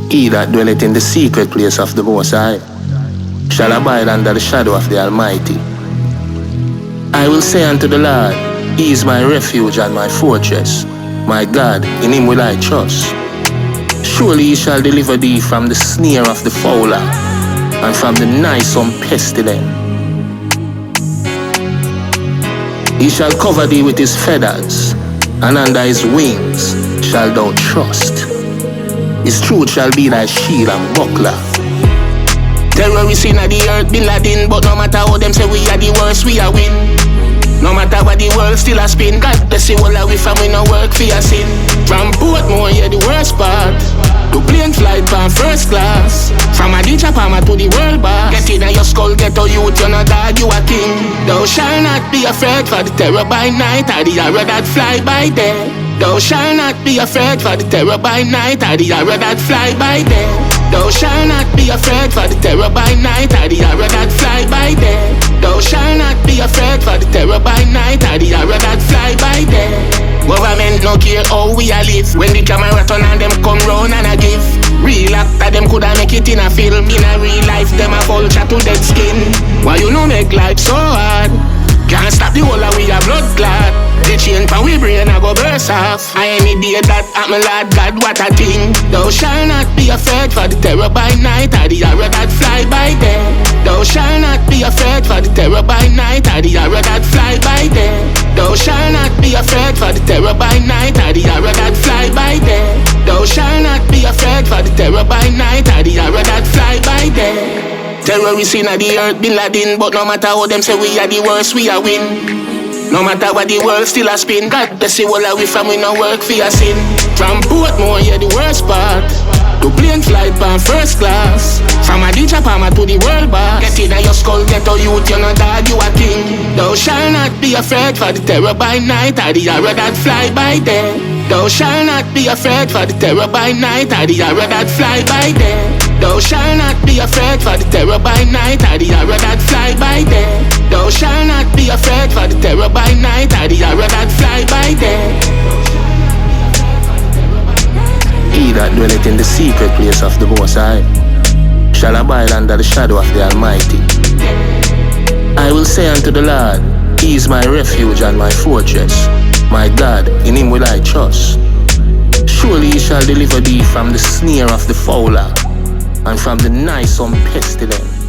He that dwelleth in the secret place of the Most High shall abide under the shadow of the Almighty. I will say unto the Lord, He is my refuge and my fortress. My God, in Him will I trust. Surely He shall deliver thee from the snare of the fowler, and from the noisome pestilence. He shall cover thee with His feathers, and under His wings shalt thou trust. His truth shall be thy shield and buckler. Terrorists in the earth Bin Laden, but no matter how them say we are the worst, we are win. No matter what the world still a spin, God bless you all we from we no work for your sin. From Portmore, yeah, the worst part. To plane flight from first class. From a DJ Palmer to the world boss. Get in your skull, get a youth, you're not dog, you a king. Thou shalt not be afraid for the terror by night, or the arrow that fly by day. Thou shalt not be afraid for the terror by night, or the arrow that fly by day. Thou shalt not be afraid for the terror by night, or the arrow that fly by day. Thou shalt not be afraid for the terror by night, or the arrow that fly by day. Government no care how we a live. When the camera turn and them come round and a give. Real actor them coulda make it in a film. In a real life them a vulture to dead skin. Why you no make life so hard? Can't stop the whole of we a blood clot. The chain for we brain a go burst off. I any day that happen, Lord God, what a thing. Thou shalt not be afraid for the terror by night, or the arrow that fly by day. Thou shalt not be afraid for the terror by night, or the arrow that fly by day. Thou shalt not be afraid for the terror by night, or the arrow that fly by day. Thou shalt not be afraid for the terror by night, or the arrow that fly by day. Terrorists in the earth Bin Laden, but no matter how them say we are the worst, we are win. No matter what the world still a spin, God bless you all we from we no work for your sin. From Portmore, yeah, the worst part. To plane flight from first class. From a DJ Palmer to the world boss. Get in your skull, get a youth, you're not dog, you a king. Thou shalt not be afraid for the terror by night, or the arrow that fly by day. Thou shalt not be afraid for the terror by night, or the arrow that fly by day. Thou shalt not be afraid for the terror by night, or the arrow that fly by day. Thou shalt not be afraid for the terror by night, or the arrow that fly by day. He that dwelleth in the secret place of the Most High shall abide under the shadow of the Almighty. I will say unto the Lord, He is my refuge and my fortress. My God, in Him will I trust. Surely He shall deliver thee from the snare of the fowler, and from the noisome pestilence.